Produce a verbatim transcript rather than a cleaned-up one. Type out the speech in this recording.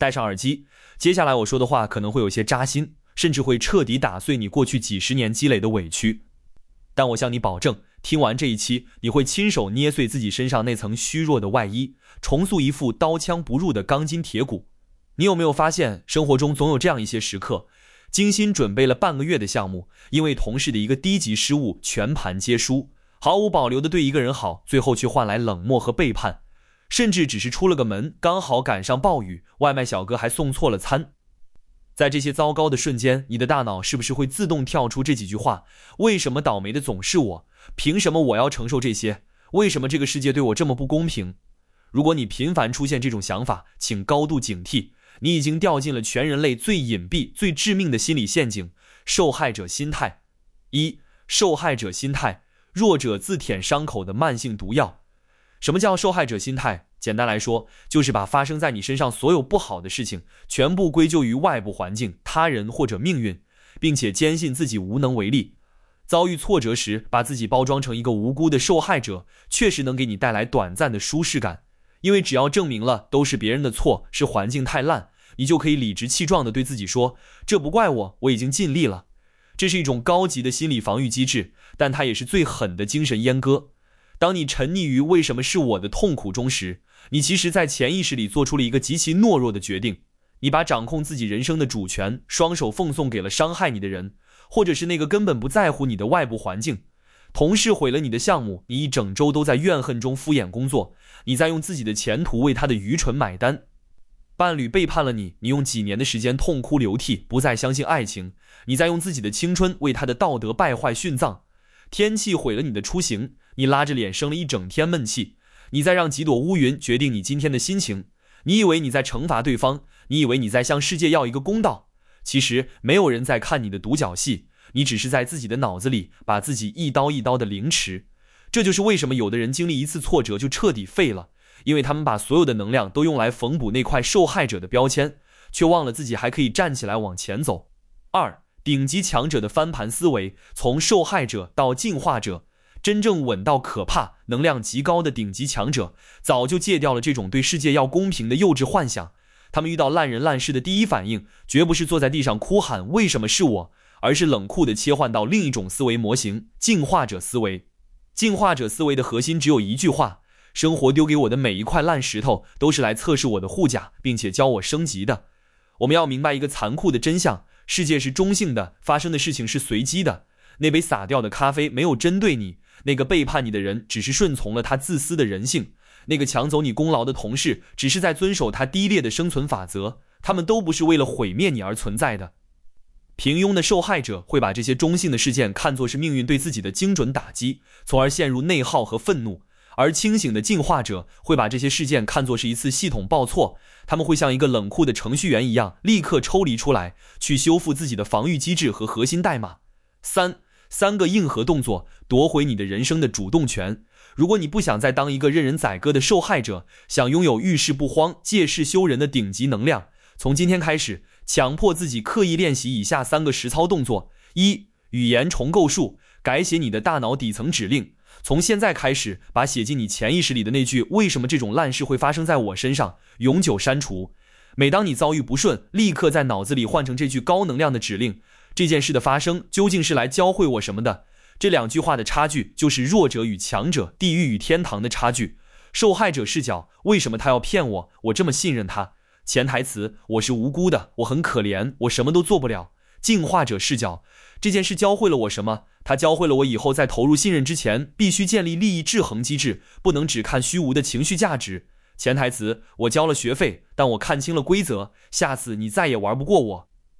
戴上耳机，接下来我说的话可能会有些扎心，甚至会彻底打碎你过去几十年积累的委屈。但我向你保证，听完这一期，你会亲手捏碎自己身上那层虚弱的外衣，重塑一副刀枪不入的钢筋铁骨。你有没有发现，生活中总有这样一些时刻，精心准备了半个月的项目，因为同事的一个低级失误全盘皆输，毫无保留地对一个人好，最后却换来冷漠和背叛，甚至只是出了个门，刚好赶上暴雨，外卖小哥还送错了餐。在这些糟糕的瞬间，你的大脑是不是会自动跳出这几句话？为什么倒霉的总是我？凭什么我要承受这些？为什么这个世界对我这么不公平？如果你频繁出现这种想法，请高度警惕，你已经掉进了全人类最隐蔽、最致命的心理陷阱——受害者心态。一、受害者心态，弱者自舔伤口的慢性毒药。什么叫受害者心态？简单来说，就是把发生在你身上所有不好的事情全部归咎于外部环境、他人或者命运，并且坚信自己无能为力。遭遇挫折时，把自己包装成一个无辜的受害者，确实能给你带来短暂的舒适感，因为只要证明了都是别人的错，是环境太烂，你就可以理直气壮地对自己说，这不怪我，我已经尽力了。这是一种高级的心理防御机制，但它也是最狠的精神阉割。当你沉溺于为什么是我的痛苦中时，你其实在潜意识里做出了一个极其懦弱的决定，你把掌控自己人生的主权双手奉送给了伤害你的人，或者是那个根本不在乎你的外部环境。同事毁了你的项目，你一整周都在怨恨中敷衍工作，你在用自己的前途为他的愚蠢买单。伴侣背叛了你，你用几年的时间痛哭流涕，不再相信爱情，你在用自己的青春为他的道德败坏殉葬。天气毁了你的出行，你拉着脸生了一整天闷气，你在让几朵乌云决定你今天的心情。你以为你在惩罚对方，你以为你在向世界要一个公道，其实没有人在看你的独角戏，你只是在自己的脑子里把自己一刀一刀的凌迟。这就是为什么有的人经历一次挫折就彻底废了，因为他们把所有的能量都用来缝补那块受害者的标签，却忘了自己还可以站起来往前走。二、顶级强者的翻盘思维，从受害者到进化者。真正稳到可怕、能量极高的顶级强者，早就戒掉了这种对世界要公平的幼稚幻想。他们遇到烂人烂事的第一反应，绝不是坐在地上哭喊为什么是我，而是冷酷地切换到另一种思维模型——进化者思维。进化者思维的核心只有一句话：生活丢给我的每一块烂石头，都是来测试我的护甲，并且教我升级的。我们要明白一个残酷的真相：世界是中性的，发生的事情是随机的。那杯洒掉的咖啡没有针对你，那个背叛你的人只是顺从了他自私的人性，那个抢走你功劳的同事只是在遵守他低劣的生存法则，他们都不是为了毁灭你而存在的。平庸的受害者会把这些中性的事件看作是命运对自己的精准打击，从而陷入内耗和愤怒，而清醒的进化者会把这些事件看作是一次系统报错，他们会像一个冷酷的程序员一样立刻抽离出来，去修复自己的防御机制和核心代码。三三个硬核动作，夺回你的人生的主动权。如果你不想再当一个任人宰割的受害者，想拥有遇事不慌、借势修人的顶级能量，从今天开始，强迫自己刻意练习以下三个实操动作：一、语言重构术，改写你的大脑底层指令。从现在开始，把写进你潜意识里的那句“为什么这种烂事会发生在我身上”永久删除。每当你遭遇不顺，立刻在脑子里换成这句高能量的指令：这件事的发生究竟是来教会我什么的？这两句话的差距，就是弱者与强者、地狱与天堂的差距。受害者视角，为什么他要骗我？我这么信任他。潜台词，我是无辜的，我很可怜，我什么都做不了。进化者视角，这件事教会了我什么？它教会了我以后在投入信任之前，必须建立利益制衡机制，不能只看虚无的情绪价值。潜台词，我交了学费，但我看清了规则，下次你再也玩不过我。